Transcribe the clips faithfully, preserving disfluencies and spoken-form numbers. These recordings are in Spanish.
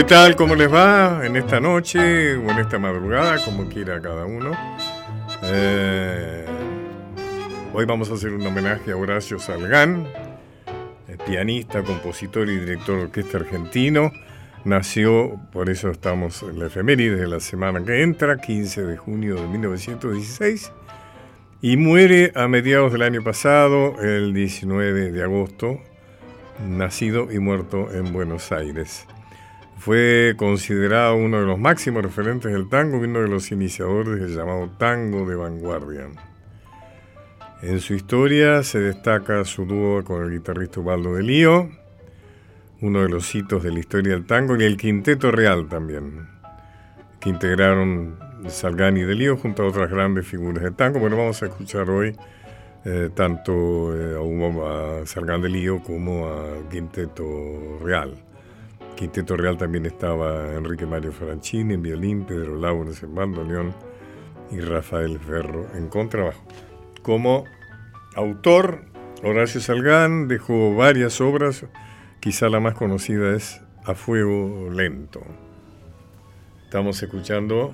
tal? ¿Cómo les va en esta noche o en esta madrugada? Como quiera cada uno. Eh, hoy vamos a hacer un homenaje a Horacio Salgán, pianista, compositor y director de orquesta argentino. Nació, por eso estamos en la efeméride de la semana que entra, quince de junio de mil novecientos dieciséis, y muere a mediados del año pasado, el diecinueve de agosto, nacido y muerto en Buenos Aires. Fue considerado uno de los máximos referentes del tango y uno de los iniciadores del llamado tango de vanguardia. En su historia se destaca su dúo con el guitarrista Ubaldo de Lío, uno de los hitos de la historia del tango, y el Quinteto Real también, que integraron Salgán y de Lío junto a otras grandes figuras del tango. Bueno, vamos a escuchar hoy eh, tanto eh, a, a Salgán de Lío como a Quinteto Real. Quinteto Real también estaba Enrique Mario Franchini en violín, Pedro Laures en bandoneón y Rafael Ferro en contrabajo. Como autor, Horacio Salgán dejó varias obras, quizá la más conocida es A Fuego Lento. Estamos escuchando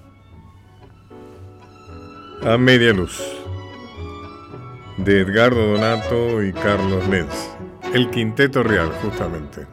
A Media Luz, de Edgardo Donato y Carlos Lenz, el Quinteto Real justamente.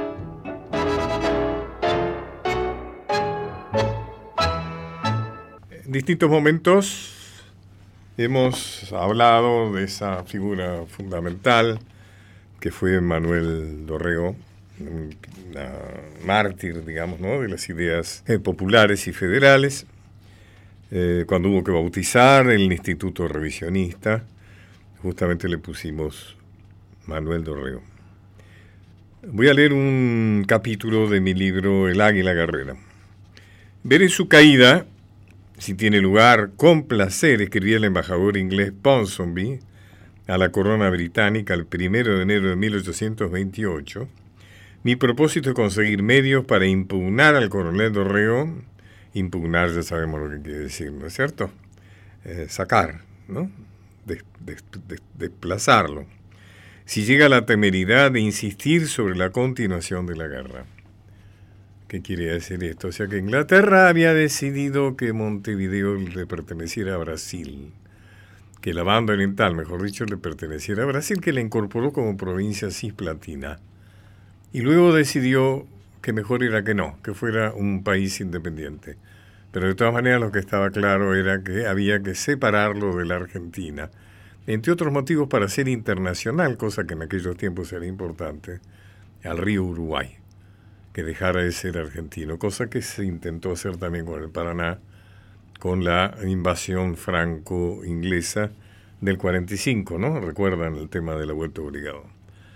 En distintos momentos hemos hablado de esa figura fundamental que fue Manuel Dorrego, una mártir, digamos, ¿no?, de las ideas eh, populares y federales, eh, cuando hubo que bautizar el Instituto Revisionista, justamente le pusimos Manuel Dorrego. Voy a leer un capítulo de mi libro El Águila Guerrera. Veré su caída, si tiene lugar, con placer, escribía el embajador inglés Ponsonby a la corona británica el primero de enero de mil ochocientos veintiocho. Mi propósito es conseguir medios para impugnar al coronel Dorrego. Impugnar, ya sabemos lo que quiere decir, ¿no es cierto? Eh, sacar, ¿no? Des, des, des, desplazarlo. Si llega la temeridad de insistir sobre la continuación de la guerra. ¿Qué quiere decir esto? O sea que Inglaterra había decidido que Montevideo le perteneciera a Brasil, que la banda oriental, mejor dicho, le perteneciera a Brasil, que la incorporó como provincia cisplatina. Y luego decidió que mejor era que no, que fuera un país independiente. Pero de todas maneras lo que estaba claro era que había que separarlo de la Argentina, entre otros motivos para ser internacional, cosa que en aquellos tiempos era importante, al río Uruguay, que dejara de ser argentino, cosa que se intentó hacer también con el Paraná, con la invasión franco-inglesa del cuarenta y cinco, ¿no? Recuerdan el tema de la vuelta obligado.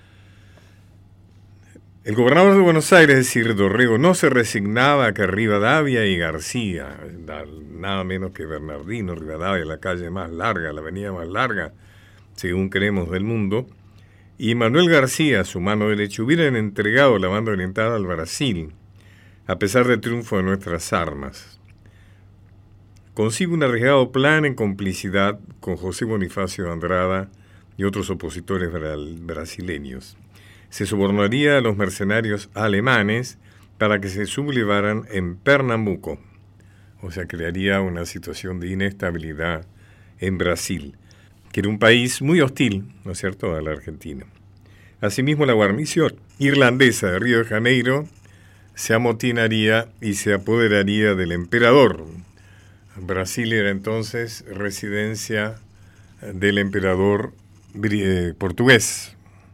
El gobernador de Buenos Aires, es decir, Dorrego, no se resignaba a que Rivadavia y García, nada menos que Bernardino Rivadavia, la calle más larga, la avenida más larga, según creemos, del mundo, y Manuel García, su mano derecha, hubieran entregado la banda oriental al Brasil, a pesar del triunfo de nuestras armas. Consigue un arriesgado plan en complicidad con José Bonifacio de Andrada y otros opositores brasileños. Se sobornaría a los mercenarios alemanes para que se sublevaran en Pernambuco. O sea, crearía una situación de inestabilidad en Brasil, que era un país muy hostil, ¿no es cierto?, a la Argentina. Asimismo, la guarnición irlandesa de Río de Janeiro se amotinaría y se apoderaría del emperador. Brasil era entonces residencia del emperador eh, portugués.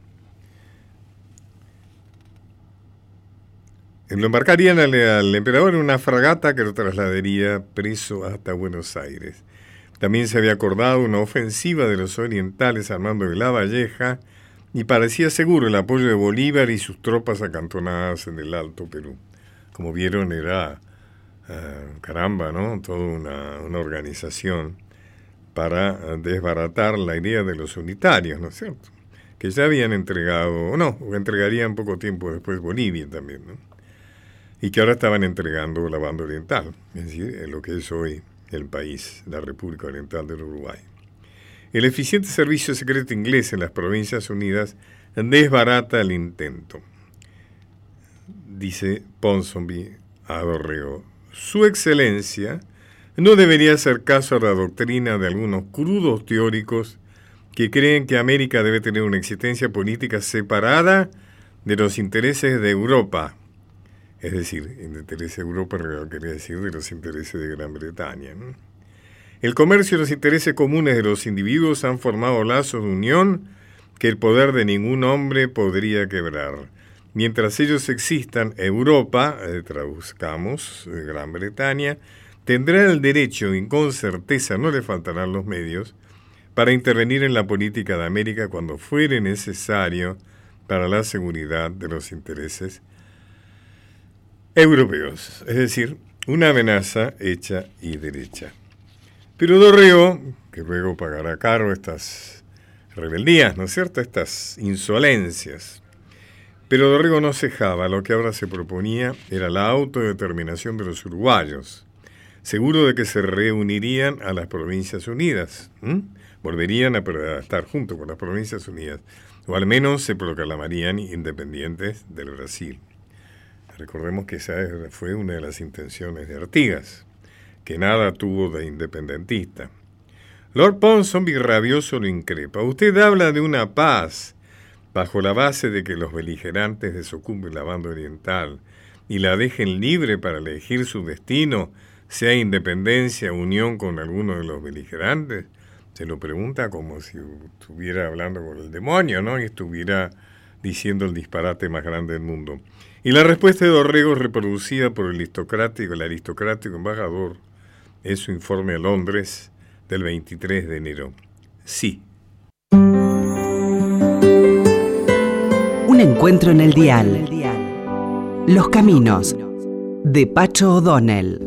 Lo embarcarían al, al emperador en una fragata que lo trasladaría preso hasta Buenos Aires. También se había acordado una ofensiva de los orientales al mando de Lavalleja y parecía seguro el apoyo de Bolívar y sus tropas acantonadas en el Alto Perú. Como vieron, era, uh, caramba, ¿no?, toda una, una organización para desbaratar la idea de los unitarios, ¿no es cierto?, que ya habían entregado, no, entregarían poco tiempo después Bolivia también, ¿no?, y que ahora estaban entregando la banda oriental, es decir, en lo que es hoy el país, la República Oriental del Uruguay. El eficiente servicio secreto inglés en las Provincias Unidas desbarata el intento. dice Ponsonby a Dorrego, su excelencia no debería hacer caso a la doctrina de algunos crudos teóricos que creen que América debe tener una existencia política separada de los intereses de Europa. Es decir, el interés de Europa en realidad quería decir de los intereses de Gran Bretaña, ¿no? El comercio y los intereses comunes de los individuos han formado lazos de unión que el poder de ningún hombre podría quebrar. Mientras ellos existan, Europa, eh, traduzcamos, eh, Gran Bretaña, tendrá el derecho y con certeza no le faltarán los medios para intervenir en la política de América cuando fuere necesario para la seguridad de los intereses europeos. Es decir, una amenaza hecha y derecha. Pero Dorrego, que luego pagará caro estas rebeldías, ¿no es cierto?, estas insolencias. Pero Dorrego no cejaba, lo que ahora se proponía era la autodeterminación de los uruguayos, seguro de que se reunirían a las Provincias Unidas, ¿m? volverían a, a estar junto con las Provincias Unidas, o al menos se proclamarían independientes del Brasil. Recordemos que esa fue una de las intenciones de Artigas, que nada tuvo de independentista. Lord Ponsonby rabioso lo increpa. Usted habla de una paz bajo la base de que los beligerantes desocupen la banda oriental y la dejen libre para elegir su destino, sea independencia, unión con alguno de los beligerantes. Se lo pregunta como si estuviera hablando con el demonio, ¿no? Y estuviera diciendo el disparate más grande del mundo. Y la respuesta de Dorrego, reproducida por el aristocrático, el aristocrático embajador, es su informe a Londres del veintitrés de enero. Sí. Un encuentro en el dial. Los caminos de Pacho O'Donnell.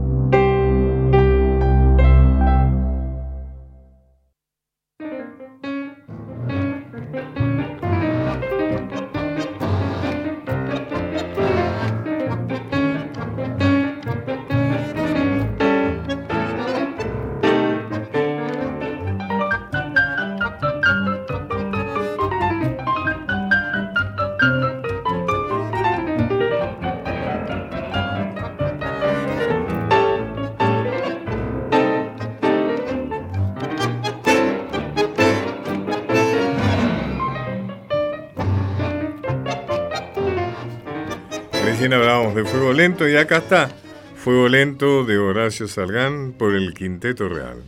Recién hablábamos de Fuego Lento y acá está Fuego Lento de Horacio Salgán por el Quinteto Real.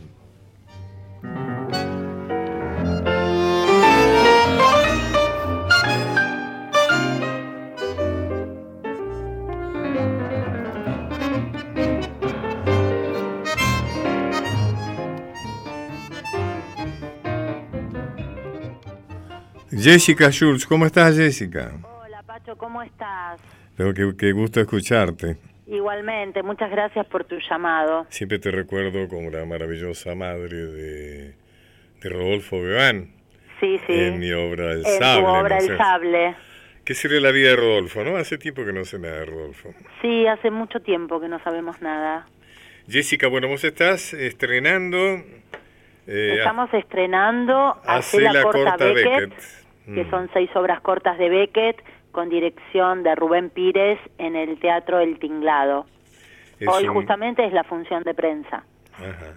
Jessica Schultz, ¿cómo estás, Jessica? Hola, Pacho, ¿cómo estás? Pero qué, qué gusto escucharte. Igualmente, muchas gracias por tu llamado. Siempre te recuerdo como la maravillosa madre de, de Rodolfo Bebán. Sí, sí. En mi obra El en Sable. En tu obra ¿no? El Sable. ¿Qué sería la vida de Rodolfo, no? Hace tiempo que no sé nada de Rodolfo. Sí, hace mucho tiempo que no sabemos nada. Jessica, bueno, vos estás estrenando... Eh, Estamos estrenando Hace la, la corta, corta Beckett, Beckett que mm. son seis obras cortas de Beckett, con dirección de Rubén Pires en el Teatro El Tinglado. Es Hoy un... justamente es la función de prensa. Ajá.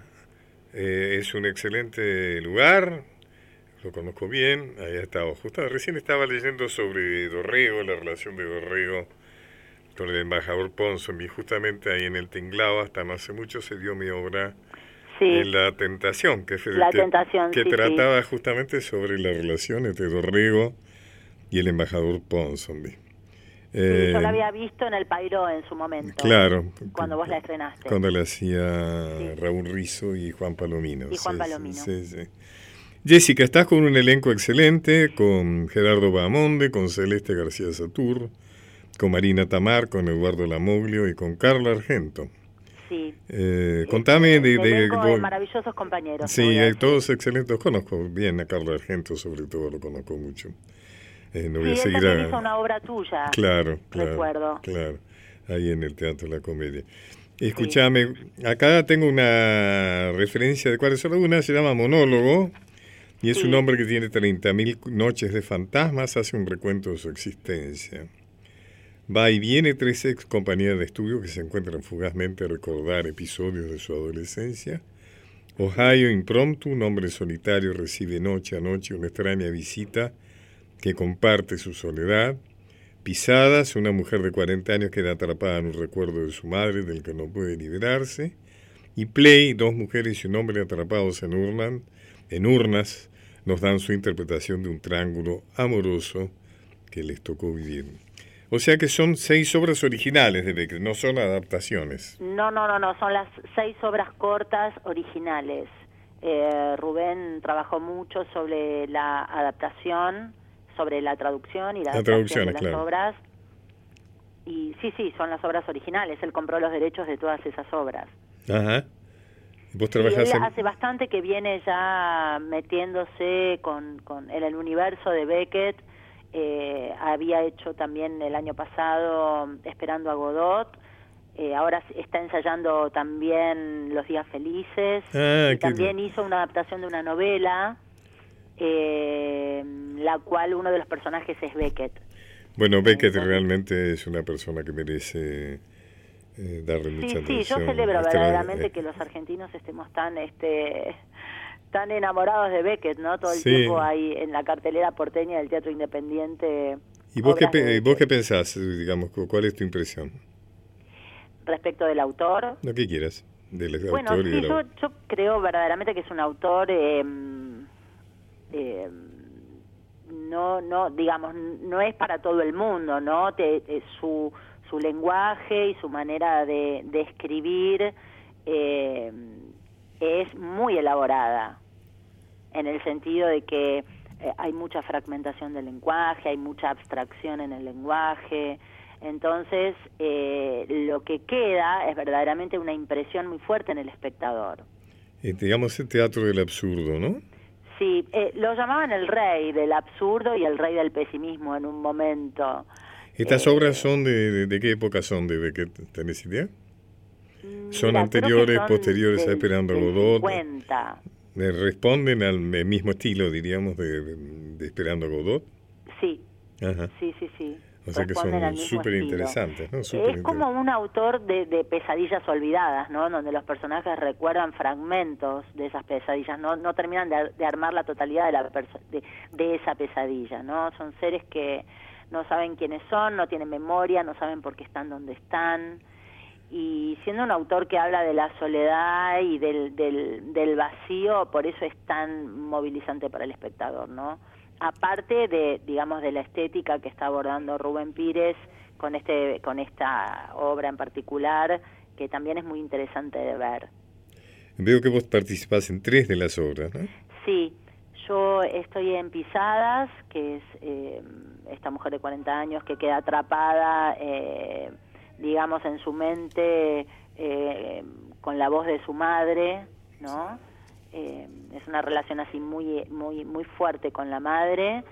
Eh, es un excelente lugar, lo conozco bien, ahí he estado. Justo recién estaba leyendo sobre Dorrego, la relación de Dorrego con el embajador Ponsonby, y justamente ahí en El Tinglado, hasta no hace mucho se dio mi obra sí. La Tentación, que, la que, tentación, que sí, trataba sí. justamente sobre la relación entre Dorrego y el embajador Ponsonby. Eh, sí, yo la había visto en El Pairó en su momento. Claro. Cuando vos la estrenaste. Cuando la hacía sí. Raúl Rizzo y Juan Palomino. Y Juan sí, Palomino. Sí, sí. Jessica, estás con un elenco excelente, con Gerardo Bahamonde, con Celeste García Satur, con Marina Tamar, con Eduardo Lamoglio y con Carla Argento. Sí. Eh, contame de... de, de, de maravillosos compañeros. Sí, hay todos excelentes. Conozco bien a Carla Argento, sobre todo lo conozco mucho. Eh, no voy sí, a seguir él también a... hizo una obra tuya. Claro, claro. Recuerdo. Claro, ahí en el Teatro de la Comedia. Escúchame, sí. Acá tengo una referencia de cuáles son. Una se llama Monólogo, y es sí. un hombre que tiene treinta mil noches de fantasmas, hace un recuento de su existencia. Va y viene, tres ex compañeras de estudio que se encuentran fugazmente a recordar episodios de su adolescencia. Ohio impromptu, un hombre solitario recibe noche a noche una extraña visita que comparte su soledad. Pisadas, una mujer de cuarenta años queda atrapada en un recuerdo de su madre del que no puede liberarse. Y Play, dos mujeres y un hombre atrapados en, urnan, en urnas, nos dan su interpretación de un triángulo amoroso que les tocó vivir. O sea que son seis obras originales de Beckett, no son adaptaciones. No, no, no, no, son las seis obras cortas originales. Eh, Rubén trabajó mucho sobre la adaptación, sobre la traducción y la, la adaptación de las claro. obras. Y sí, sí, son las obras originales. Él compró los derechos de todas esas obras. Ajá. ¿Vos sí, él en... hace bastante que viene ya metiéndose con, con en el universo de Beckett. Eh, había hecho también el año pasado Esperando a Godot, eh, ahora está ensayando también Los Días Felices, ah, y también bien. hizo una adaptación de una novela, eh, la cual uno de los personajes es Beckett. Bueno, Beckett Entonces, realmente es una persona que merece eh, darle sí, mucha sí, atención. Sí, yo celebro Esta, verdaderamente eh, que los argentinos estemos tan... este tan enamorados de Beckett, ¿no? Todo el sí. tiempo hay en la cartelera porteña del Teatro Independiente. ¿Y vos qué, vos qué pensás, digamos, cuál es tu impresión? Respecto del autor. Lo que quieras, del bueno, autor sí, y de yo, la... yo creo verdaderamente que es un autor, eh, eh, no, no, digamos, no es para todo el mundo, ¿no? Te, te, su, su lenguaje y su manera de, de escribir eh, es muy elaborada, en el sentido de que eh, hay mucha fragmentación del lenguaje, hay mucha abstracción en el lenguaje, entonces eh, lo que queda es verdaderamente una impresión muy fuerte en el espectador. Eh, digamos el teatro del absurdo, ¿no? Sí, eh, lo llamaban el rey del absurdo y el rey del pesimismo en un momento. ¿Estas eh, obras son de, de, de qué época son? ¿De, de qué tenés idea? ¿Son mira, anteriores, son posteriores del, a Esperando a Godot? cincuenta. ¿Responden al mismo estilo, diríamos, de, de, de Esperando a Godot? Sí, Ajá. sí, sí, sí. O sea que son súper interesantes, ¿no? Super es como un autor de, de pesadillas olvidadas, ¿no? Donde los personajes recuerdan fragmentos de esas pesadillas, no no terminan de, de armar la totalidad de, la de, de esa pesadilla, ¿no? Son seres que no saben quiénes son, no tienen memoria, no saben por qué están donde están. Y siendo un autor que habla de la soledad y del, del, del vacío, por eso es tan movilizante para el espectador, ¿no? Aparte de, digamos, de la estética que está abordando Rubén Pires con este con esta obra en particular, que también es muy interesante de ver. Veo que vos participás en tres de las obras, ¿no? Sí, yo estoy en Pisadas, que es eh, esta mujer de cuarenta años que queda atrapada, eh, digamos, en su mente eh, con la voz de su madre, ¿no? Eh, es una relación así muy muy muy fuerte con la madre.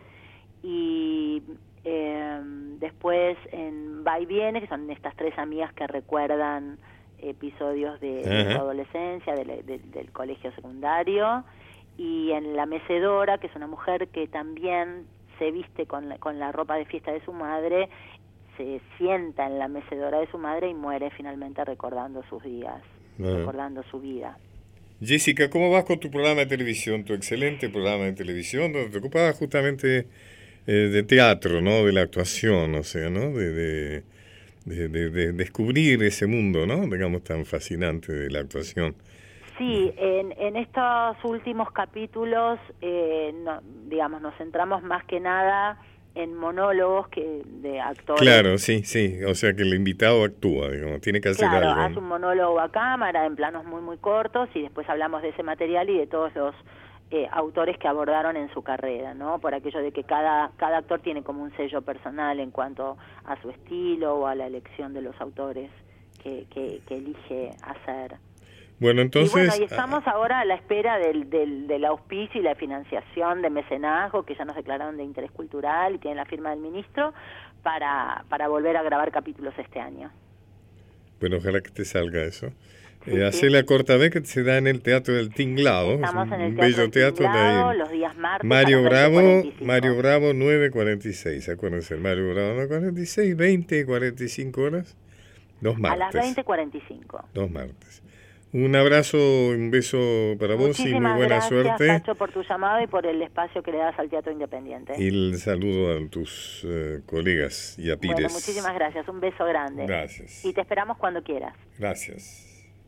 Y eh, después en Va y Viene, que son estas tres amigas que recuerdan episodios de, de su adolescencia, de, de, del colegio secundario. Y en La Mecedora, que es una mujer que también se viste con la, con la ropa de fiesta de su madre, se sienta en la mecedora de su madre y muere finalmente recordando sus días, uh-huh. recordando su vida. Jessica, ¿cómo vas con tu programa de televisión? Tu excelente programa de televisión, donde te ocupabas justamente eh, de teatro, ¿no? De la actuación, o sea, ¿no? De, de, de, de, de descubrir ese mundo, ¿no? Digamos, tan fascinante de la actuación. Sí, en, en estos últimos capítulos, eh, no, digamos, nos centramos más que nada en monólogos que de actores. Claro, sí, sí, o sea que el invitado actúa, digamos, tiene que hacer claro, algo. Hace un monólogo a cámara en planos muy muy cortos y después hablamos de ese material y de todos los eh, autores que abordaron en su carrera, ¿no? Por aquello de que cada cada actor tiene como un sello personal en cuanto a su estilo o a la elección de los autores que, que, que elige hacer. Bueno, entonces... Y bueno, y estamos ahora a la espera del, del, del auspicio y la financiación de mecenazgo, que ya nos declararon de interés cultural y tienen la firma del ministro, para, para volver a grabar capítulos este año. Bueno, ojalá que te salga eso. Sí, eh, sí. Hacer la corta vez que se da en el Teatro del Tinglado. Estamos es en el un Teatro bello del teatro. Tinglado, de ahí. los días martes Mario a las Bravo, veinte cuarenta y cinco. Mario Bravo nueve cuarenta y seis, acuérdense, Mario Bravo nueve cuarenta y seis, veinte cuarenta y cinco horas, dos A martes. las veinte cuarenta y cinco. Dos martes. Un abrazo, un beso para vos y muy Muchísimas buena gracias, suerte. Pacho, por tu llamado y por el espacio que le das al Teatro Independiente. Y el saludo a tus eh, colegas y a Pires. Bueno, muchísimas gracias, un beso grande. Gracias. Y te esperamos cuando quieras. Gracias.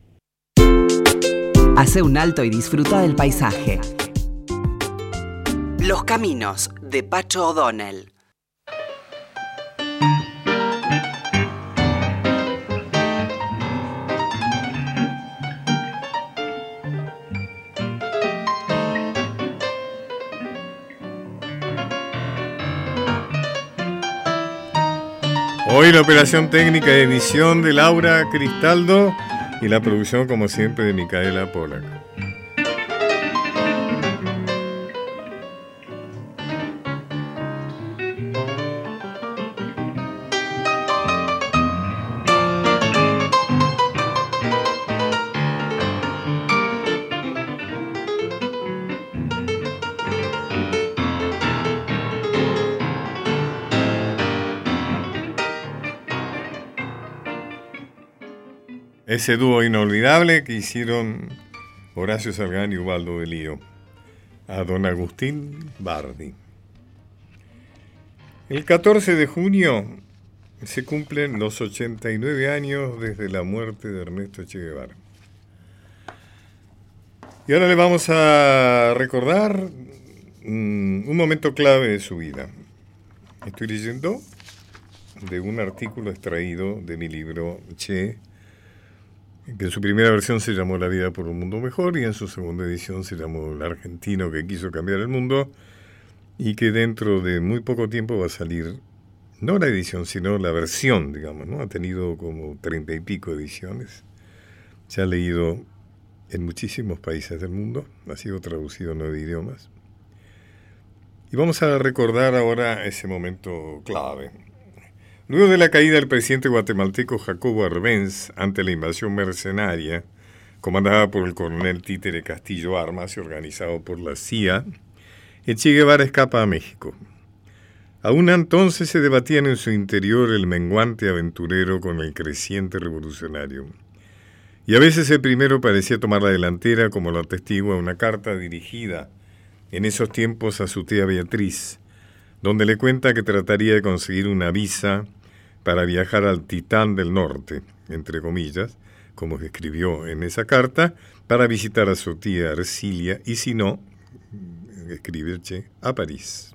Hace un alto y disfruta del paisaje. Los caminos de Pacho O'Donnell. Hoy la operación técnica de edición de Laura Cristaldo y la producción, como siempre, de Micaela Polak. Ese dúo inolvidable que hicieron Horacio Salgán y Ubaldo de Lío a don Agustín Bardi. El catorce de junio se cumplen los ochenta y nueve años desde la muerte de Ernesto Che Guevara. Y ahora le vamos a recordar um, un momento clave de su vida. Estoy leyendo de un artículo extraído de mi libro Che, que en su primera versión se llamó La vida por un mundo mejor y en su segunda edición se llamó El argentino que quiso cambiar el mundo, y que dentro de muy poco tiempo va a salir, no la edición, sino la versión, digamos, ¿no? Ha tenido como treinta y pico ediciones, se ha leído en muchísimos países del mundo, ha sido traducido a nueve idiomas. Y vamos a recordar ahora ese momento clave. Luego de la caída del presidente guatemalteco Jacobo Arbenz ante la invasión mercenaria, comandada por el coronel Títere Castillo Armas y organizado por la C I A, el Che Guevara escapa a México. Aún entonces se debatían en su interior el menguante aventurero con el creciente revolucionario. Y a veces el primero parecía tomar la delantera, como lo atestigua una carta dirigida en esos tiempos a su tía Beatriz, donde le cuenta que trataría de conseguir una visa para viajar al Titán del Norte, entre comillas, como escribió en esa carta, para visitar a su tía Ercilia, y si no, escribe Che, a París.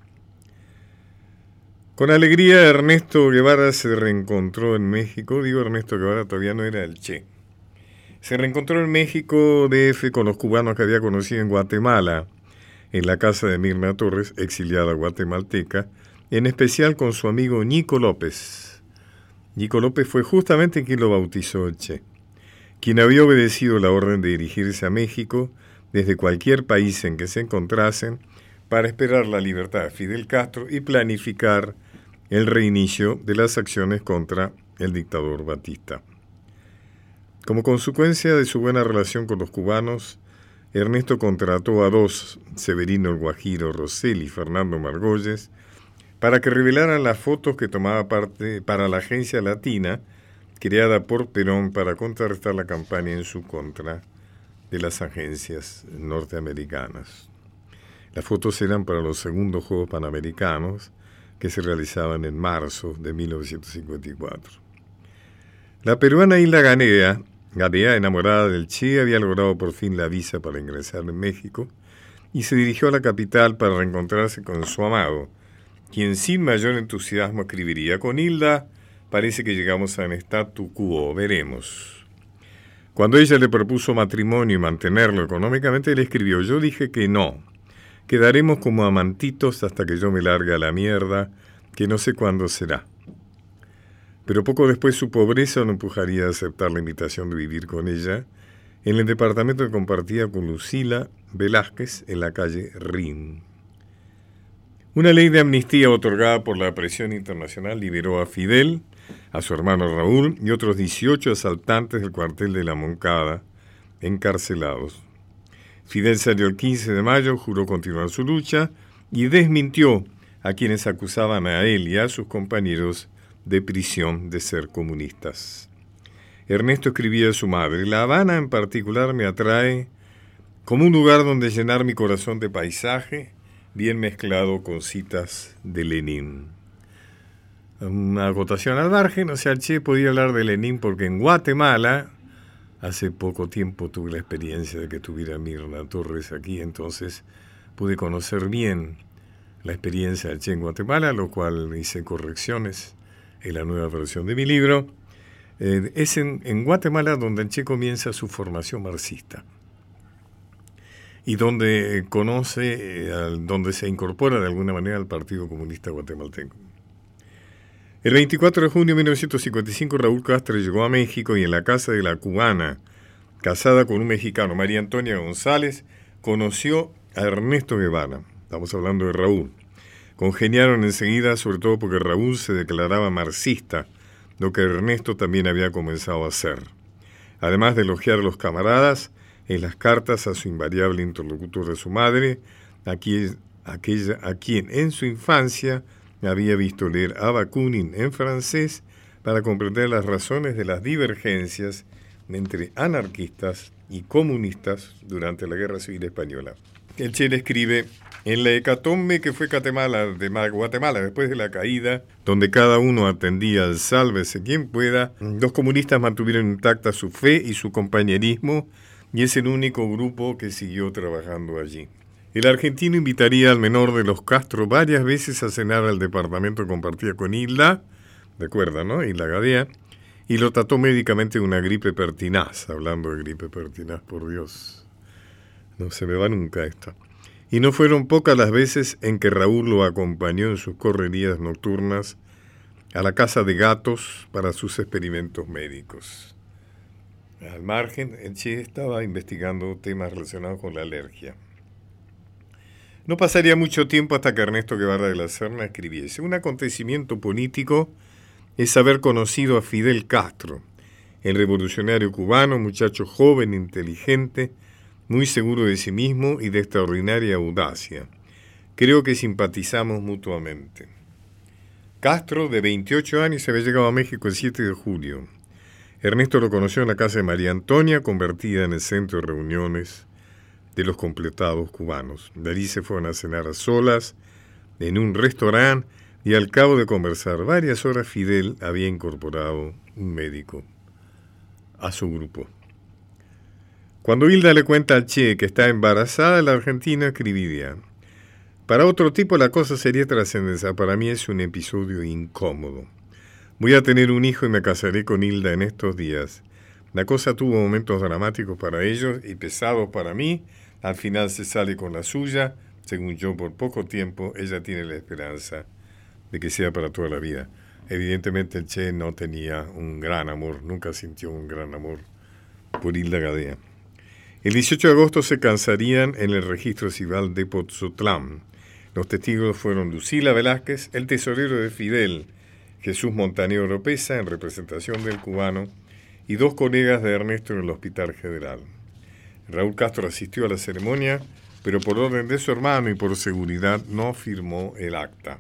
Con alegría, Ernesto Guevara se reencontró en México. Digo Ernesto Guevara, todavía no era el Che. Se reencontró en México D F con los cubanos que había conocido en Guatemala, en la casa de Mirna Torres, exiliada guatemalteca, en especial con su amigo Nico López. Nico López fue justamente quien lo bautizó el Che, quien había obedecido la orden de dirigirse a México desde cualquier país en que se encontrasen para esperar la libertad de Fidel Castro y planificar el reinicio de las acciones contra el dictador Batista. Como consecuencia de su buena relación con los cubanos, Ernesto contrató a dos, Severino el Guajiro Rosell y Fernando Margolles, para que revelaran las fotos que tomaba parte para la agencia latina creada por Perón para contrarrestar la campaña en su contra de las agencias norteamericanas. Las fotos eran para los segundos Juegos Panamericanos que se realizaban en marzo de mil novecientos cincuenta y cuatro. La peruana Hilda Ganea, Gadea, enamorada del Che, había logrado por fin la visa para ingresar en México y se dirigió a la capital para reencontrarse con su amado, quien sin mayor entusiasmo escribiría: con Hilda parece que llegamos a un statu quo, veremos. Cuando ella le propuso matrimonio y mantenerlo económicamente, él escribió: yo dije que no, quedaremos como amantitos hasta que yo me largue a la mierda, que no sé cuándo será. Pero poco después su pobreza lo empujaría a aceptar la invitación de vivir con ella en el departamento que compartía con Lucila Velázquez en la calle Rin. Una ley de amnistía otorgada por la presión internacional liberó a Fidel, a su hermano Raúl y otros dieciocho asaltantes del cuartel de la Moncada encarcelados. Fidel salió el quince de mayo, juró continuar su lucha y desmintió a quienes acusaban a él y a sus compañeros de prisión de ser comunistas. Ernesto escribía a su madre: La Habana en particular me atrae como un lugar donde llenar mi corazón de paisaje, bien mezclado con citas de Lenin. Una acotación al margen, o sea, Che podía hablar de Lenin porque en Guatemala hace poco tiempo tuve la experiencia de que tuviera Mirna Torres aquí, entonces pude conocer bien la experiencia de Che en Guatemala, lo cual hice correcciones en la nueva versión de mi libro. Eh, es en, en Guatemala donde Che comienza su formación marxista y donde conoce, eh, al, donde se incorpora de alguna manera al Partido Comunista Guatemalteco. El veinticuatro de junio de mil novecientos cincuenta y cinco, Raúl Castro llegó a México y en la casa de la cubana, casada con un mexicano, María Antonia González, conoció a Ernesto Guevara. Estamos hablando de Raúl. Congeniaron enseguida, sobre todo porque Raúl se declaraba marxista, lo que Ernesto también había comenzado a hacer. Además de elogiar a los camaradas, en las cartas a su invariable interlocutor de su madre, a quien, aquella, a quien en su infancia había visto leer a Bakunin en francés para comprender las razones de las divergencias entre anarquistas y comunistas durante la Guerra Civil Española. El Che le escribe: en la hecatombe que fue Guatemala, de Guatemala después de la caída, donde cada uno atendía al sálvese quien pueda, los comunistas mantuvieron intacta su fe y su compañerismo, y es el único grupo que siguió trabajando allí. El argentino invitaría al menor de los Castro varias veces a cenar al departamento que compartía con Hilda, recuerda, ¿no? Hilda Gadea, y lo trató médicamente de una gripe pertinaz, hablando de gripe pertinaz, por Dios. No se me va nunca esto. Y no fueron pocas las veces en que Raúl lo acompañó en sus correrías nocturnas a la casa de gatos para sus experimentos médicos. Al margen, el Che estaba investigando temas relacionados con la alergia. No pasaría mucho tiempo hasta que Ernesto Guevara de la Serna escribiese: un acontecimiento político es haber conocido a Fidel Castro, el revolucionario cubano, muchacho joven, inteligente, muy seguro de sí mismo y de extraordinaria audacia. Creo que simpatizamos mutuamente. Castro, de veintiocho años, había llegado a México el siete de julio. Ernesto lo conoció en la casa de María Antonia, convertida en el centro de reuniones de los completados cubanos. De allí se fueron a cenar a solas en un restaurante y al cabo de conversar varias horas, Fidel había incorporado un médico a su grupo. Cuando Hilda le cuenta al Che que está embarazada, la argentina escribiría: para otro tipo la cosa sería trascendencia, para mí es un episodio incómodo. Voy a tener un hijo y me casaré con Hilda en estos días. La cosa tuvo momentos dramáticos para ellos y pesados para mí. Al final se sale con la suya. Según yo, por poco tiempo, ella tiene la esperanza de que sea para toda la vida. Evidentemente el Che no tenía un gran amor, nunca sintió un gran amor por Hilda Gadea. El dieciocho de agosto se casarían en el registro civil de Pozotlán. Los testigos fueron Lucila Velázquez, el tesorero de Fidel, Jesús Montaño Oropesa, en representación del cubano, y dos colegas de Ernesto en el Hospital General. Raúl Castro asistió a la ceremonia, pero por orden de su hermano y por seguridad no firmó el acta.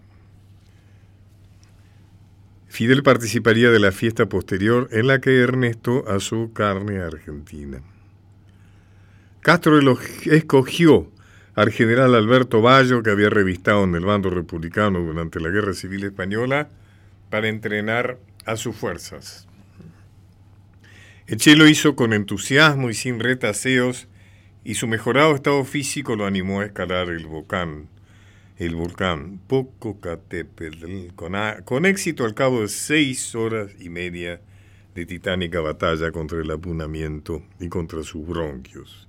Fidel participaría de la fiesta posterior en la que Ernesto asó carne argentina. Castro escogió al general Alberto Bayo, que había revistado en el bando republicano durante la Guerra Civil Española, para entrenar a sus fuerzas. El Che lo hizo con entusiasmo y sin retaseos, y su mejorado estado físico lo animó a escalar el volcán, el volcán Popocatépetl, con, a, con éxito al cabo de seis horas y media de titánica batalla contra el apunamiento y contra sus bronquios.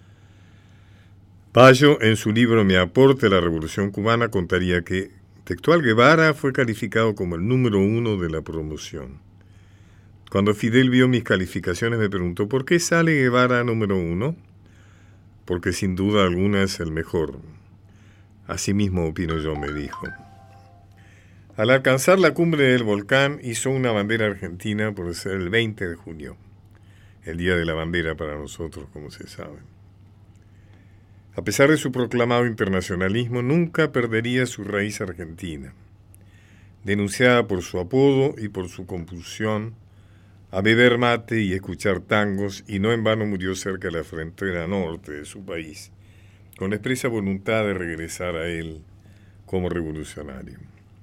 Bayo, en su libro Mi aporte a la Revolución Cubana, contaría que textual Guevara fue calificado como el número uno de la promoción. Cuando Fidel vio mis calificaciones me preguntó: ¿por qué sale Guevara número uno? Porque sin duda alguna es el mejor. Así mismo opino yo, me dijo. Al alcanzar la cumbre del volcán hizo una bandera argentina por ser el veinte de junio. el Día de la Bandera para nosotros, como se sabe. A pesar de su proclamado internacionalismo, nunca perdería su raíz argentina, denunciada por su apodo y por su compulsión a beber mate y escuchar tangos, y no en vano murió cerca de la frontera norte de su país, con la expresa voluntad de regresar a él como revolucionario.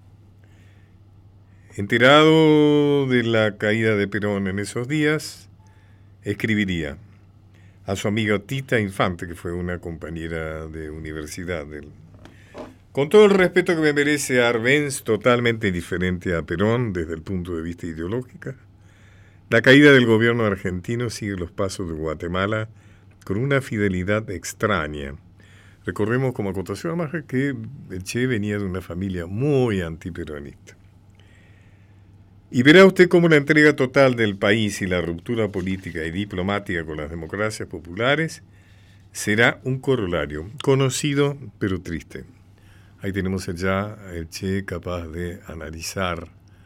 Enterado de la caída de Perón en esos días, escribiría a su amiga Tita Infante, que fue una compañera de universidad de él: con todo el respeto que me merece Arbenz, totalmente diferente a Perón desde el punto de vista ideológico, la caída del gobierno argentino sigue los pasos de Guatemala con una fidelidad extraña. Recordemos como acotación más que el Che venía de una familia muy antiperonista. Y verá usted cómo la entrega total del país y la ruptura política y diplomática con las democracias populares será un corolario, conocido pero triste. Ahí tenemos ya el Che capaz de analizar,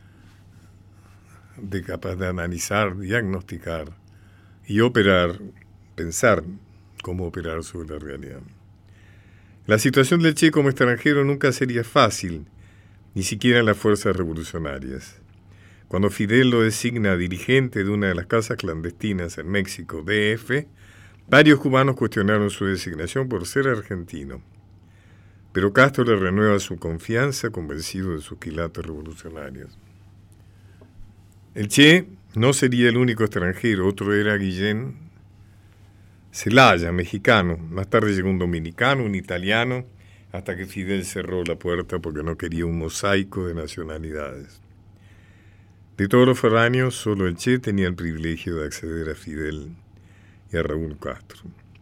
de capaz de analizar, diagnosticar y operar, pensar cómo operar sobre la realidad. La situación del Che como extranjero nunca sería fácil, ni siquiera en las fuerzas revolucionarias. Cuando Fidel lo designa dirigente de una de las casas clandestinas en México, D F, varios cubanos cuestionaron su designación por ser argentino. Pero Castro le renueva su confianza, convencido de sus quilates revolucionarios. El Che no sería el único extranjero, otro era Guillén Zelaya, mexicano. Más tarde llegó un dominicano, un italiano, hasta que Fidel cerró la puerta porque no quería un mosaico de nacionalidades. De todos los foráneos, solo el Che tenía el privilegio de acceder a Fidel y a Raúl Castro.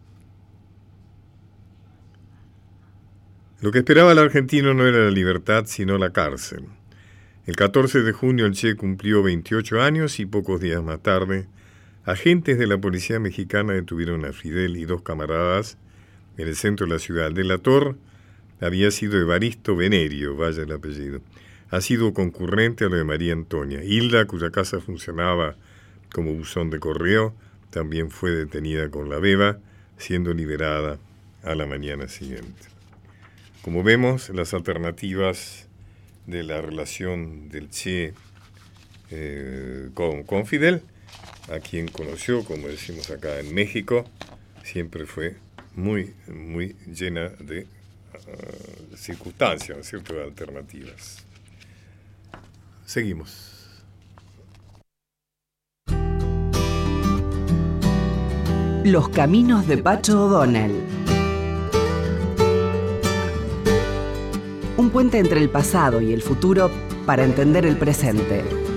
Lo que esperaba el argentino no era la libertad, sino la cárcel. El catorce de junio el Che cumplió veintiocho años y pocos días más tarde, agentes de la policía mexicana detuvieron a Fidel y dos camaradas en el centro de la ciudad. El delator había sido Evaristo Venerio, vaya el apellido. Ha sido concurrente a lo de María Antonia. Hilda, cuya casa funcionaba como buzón de correo, también fue detenida con la beba, siendo liberada a la mañana siguiente. Como vemos, las alternativas de la relación del Che eh, con, con Fidel, a quien conoció, como decimos acá en México, siempre fue muy, muy llena de uh, circunstancias, ¿no es cierto?, de alternativas. Seguimos. Los caminos de Pacho O'Donnell. Un puente entre el pasado y el futuro para entender el presente.